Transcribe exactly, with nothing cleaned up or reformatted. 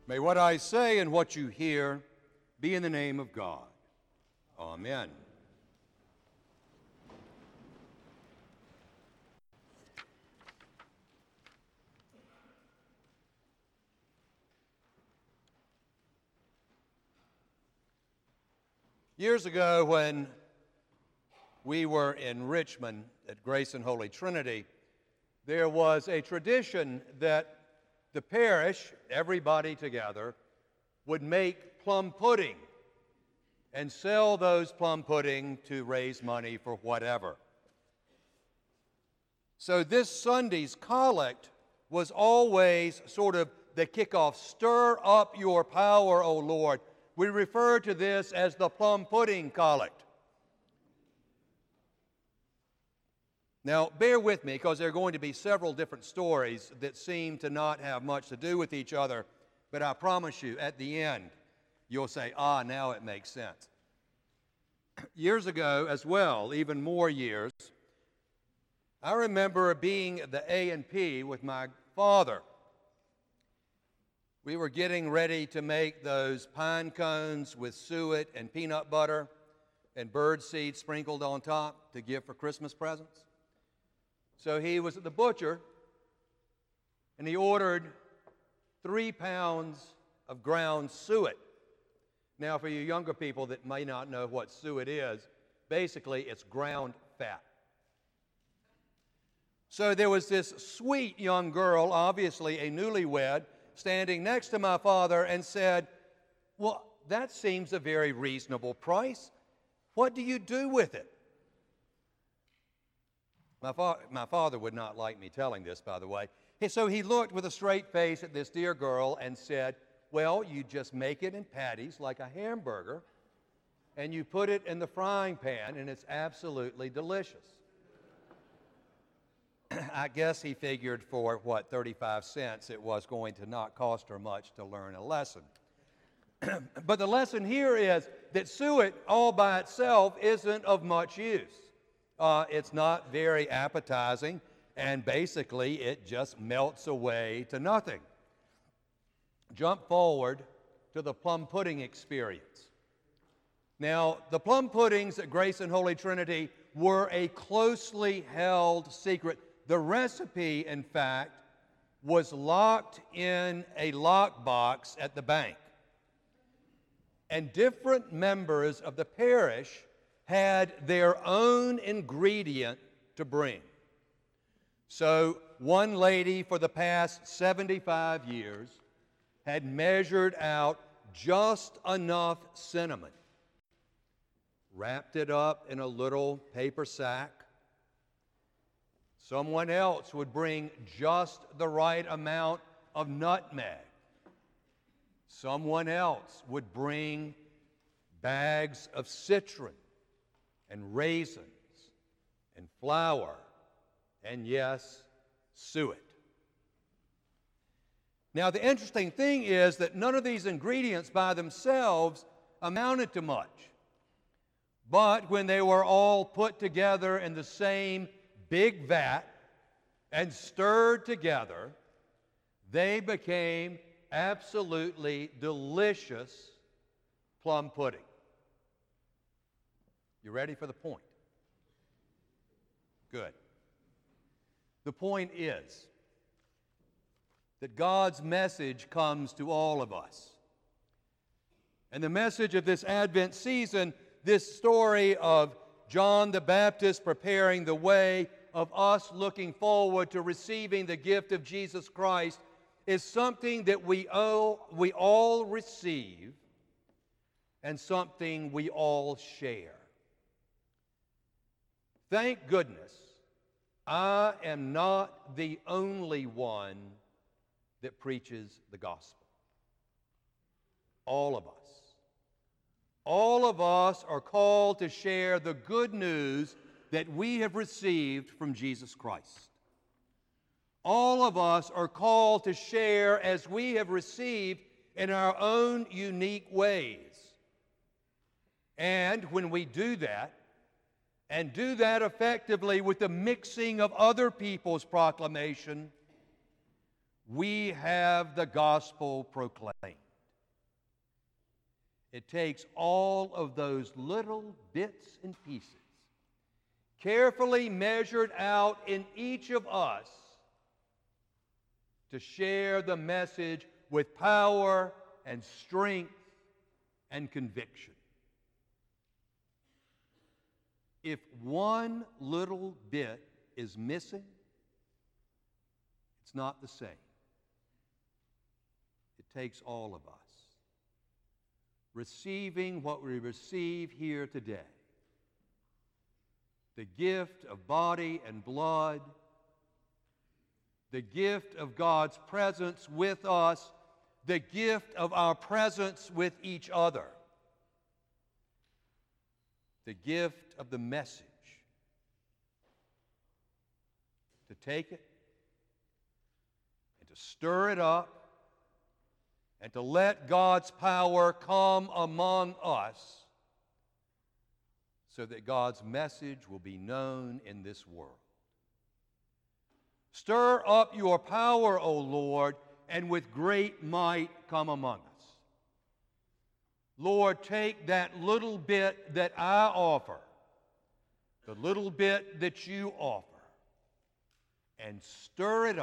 May what I say and what you hear be in the name of God. Amen. Years ago, when we were in Richmond at Grace and Holy Trinity, there was a tradition that the parish, everybody together, would make plum pudding and sell those plum pudding to raise money for whatever. So this Sunday's collect was always sort of the kickoff. Stir up your power, O Lord. We refer to this as the plum pudding collect. Now, bear with me, because there are going to be several different stories that seem to not have much to do with each other, but I promise you, at the end, you'll say, ah, now it makes sense. Years ago as well, even more years, I remember being at the A and P with my father. We were getting ready to make those pine cones with suet and peanut butter and bird seed sprinkled on top to give for Christmas presents. So he was at the butcher, and he ordered three pounds of ground suet. Now, for you younger people that may not know what suet is, basically it's ground fat. So there was this sweet young girl, obviously a newlywed, standing next to my father and said, "Well, that seems a very reasonable price. What do you do with it?" My, fa- my father would not like me telling this, by the way. He, so he looked with a straight face at this dear girl and said, "Well, you just make it in patties like a hamburger, and you put it in the frying pan, and it's absolutely delicious." I guess he figured for, what, thirty-five cents, it was going to not cost her much to learn a lesson. But the lesson here is that suet all by itself isn't of much use. Uh, it's not very appetizing, and basically it just melts away to nothing. Jump forward to the plum pudding experience. Now, the plum puddings at Grace and Holy Trinity were a closely held secret. The recipe, in fact, was locked in a lockbox at the bank. And different members of the parish had their own ingredient to bring. So one lady for the past seventy-five years had measured out just enough cinnamon, wrapped it up in a little paper sack. Someone else would bring just the right amount of nutmeg. Someone else would bring bags of citron and raisins and flour and, yes, suet. Now, the interesting thing is that none of these ingredients by themselves amounted to much. But when they were all put together in the same big vat and stirred together, they became absolutely delicious plum pudding. You ready for the point? Good. The point is that God's message comes to all of us. And the message of this Advent season, this story of John the Baptist preparing the way, of us looking forward to receiving the gift of Jesus Christ, is something that we owe, we all receive, and something we all share. Thank goodness I am not the only one that preaches the gospel. All of us. All of us are called to share the good news that we have received from Jesus Christ. All of us are called to share as we have received in our own unique ways. And when we do that, and do that effectively with the mixing of other people's proclamation, we have the gospel proclaimed. It takes all of those little bits and pieces, carefully measured out in each of us, to share the message with power and strength and conviction. If one little bit is missing, it's not the same. It takes all of us receiving what we receive here today, the gift of body and blood, the gift of God's presence with us, the gift of our presence with each other, the gift of the message, to take it and to stir it up and to let God's power come among us so that God's message will be known in this world. Stir up your power, O Lord, and with great might come among us. Lord, take that little bit that I offer, the little bit that you offer, and stir it up